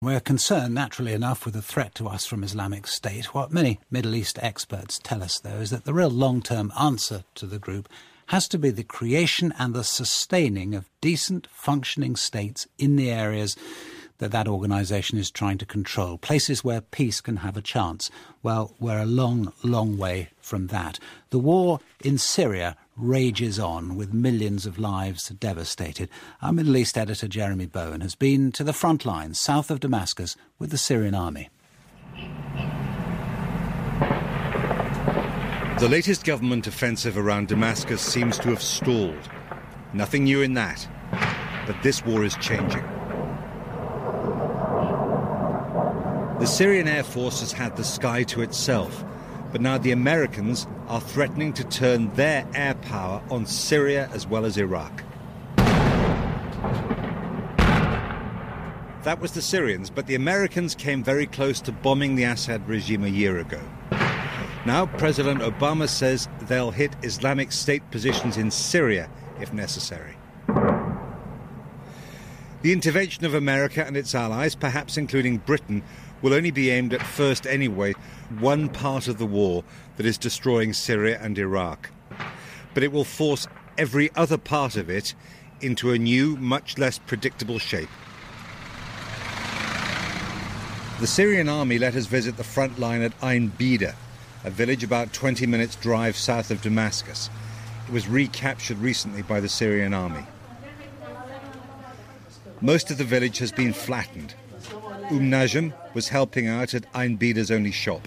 We're concerned, naturally enough, with the threat to us from Islamic State. What many Middle East experts tell us, though, is that the real long-term answer to the group has to be the creation and the sustaining of decent, functioning states in the areas that organisation is trying to control, places where peace can have a chance. Well, we're a long, long way from that. The war in Syria rages on, with millions of lives devastated. Our Middle East editor, Jeremy Bowen, has been to the front lines south of Damascus with the Syrian army. The latest government offensive around Damascus seems to have stalled. Nothing new in that. But this war is changing. The Syrian Air Force has had the sky to itself, but now the Americans are threatening to turn their air power on Syria as well as Iraq. That was the Syrians, but the Americans came very close to bombing the Assad regime a year ago. Now President Obama says they'll hit Islamic State positions in Syria if necessary. The intervention of America and its allies, perhaps including Britain, will only be aimed at first anyway, one part of the war that is destroying Syria and Iraq. But it will force every other part of it into a new, much less predictable shape. The Syrian army let us visit the front line at Ain Bida, a village about 20 minutes' drive south of Damascus. It was recaptured recently by the Syrian army. Most of the village has been flattened. Najm was helping out at Ain Bida's only shop.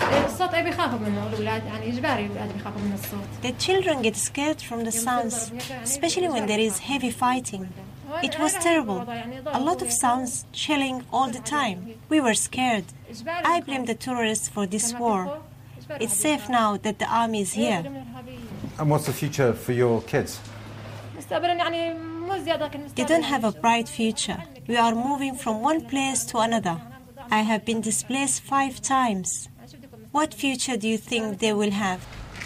The children get scared from the sounds, especially when there is heavy fighting. It was terrible. A lot of sounds, shelling all the time. We were scared. I blame the terrorists for this war. It's safe now that the army is here. And what's the future for your kids? They don't have a bright future. We are moving from one place to another. I have been displaced 5 times. What future do you think they will have?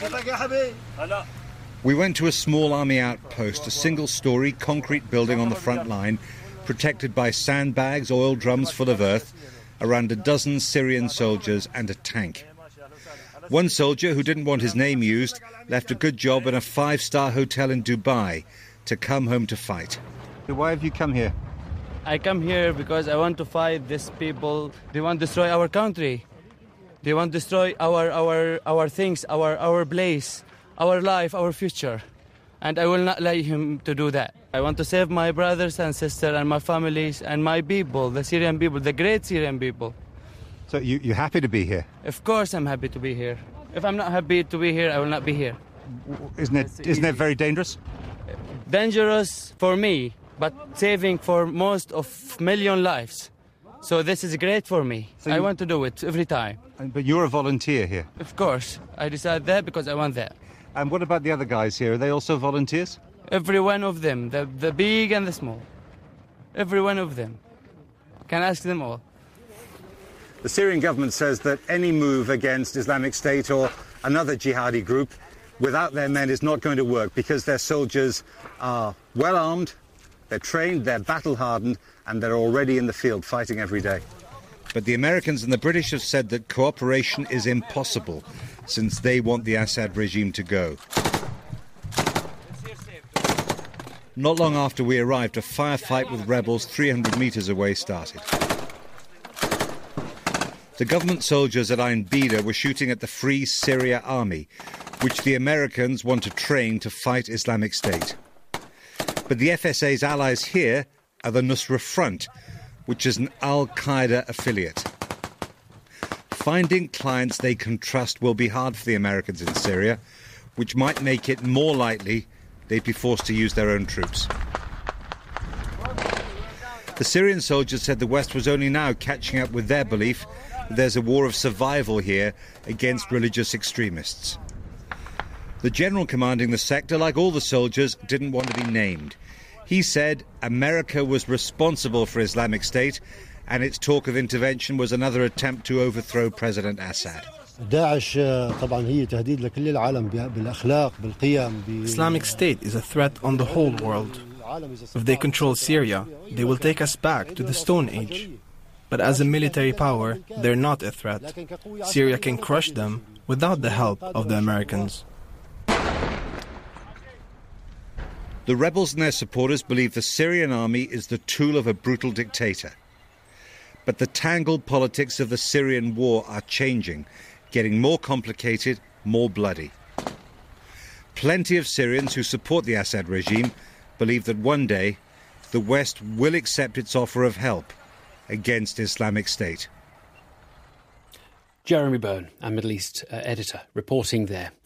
We went to a small army outpost, a single-storey concrete building on the front line, protected by sandbags, oil drums full of earth, around a dozen Syrian soldiers and a tank. One soldier, who didn't want his name used, left a good job in a 5-star hotel in Dubai to come home to fight. Why have you come here? I come here because I want to fight these people. They want to destroy our country. They want to destroy our things, our place, our life, our future. And I will not let him to do that. I want to save my brothers and sisters and my families and my people, the Syrian people, the great Syrian people. So you're happy to be here? Of course I'm happy to be here. If I'm not happy to be here, I will not be here. Isn't it very dangerous? Dangerous for me, but saving for most of million lives. So this is great for me. So I want to do it every time. But you're a volunteer here? Of course. I decided that because I want that. And what about the other guys here? Are they also volunteers? Every one of them, the big and the small. Every one of them. Can ask them all. The Syrian government says that any move against Islamic State or another jihadi group without their men is not going to work because their soldiers are well armed, they're trained, they're battle hardened, and they're already in the field fighting every day. But the Americans and the British have said that cooperation is impossible since they want the Assad regime to go. Not long after we arrived, a firefight with rebels 300 metres away started. The government soldiers at Ain Bida were shooting at the Free Syria Army, which the Americans want to train to fight Islamic State. But the FSA's allies here are the Nusra Front, which is an Al-Qaeda affiliate. Finding clients they can trust will be hard for the Americans in Syria, which might make it more likely they'd be forced to use their own troops. The Syrian soldiers said the West was only now catching up with their belief that there's a war of survival here against religious extremists. The general commanding the sector, like all the soldiers, didn't want to be named. He said America was responsible for Islamic State and its talk of intervention was another attempt to overthrow President Assad. Islamic State is a threat on the whole world. If they control Syria, they will take us back to the Stone Age. But as a military power, they're not a threat. Syria can crush them without the help of the Americans. The rebels and their supporters believe the Syrian army is the tool of a brutal dictator. But the tangled politics of the Syrian war are changing, getting more complicated, more bloody. Plenty of Syrians who support the Assad regime believe that one day the West will accept its offer of help against Islamic State. Jeremy Byrne, our Middle East editor, reporting there.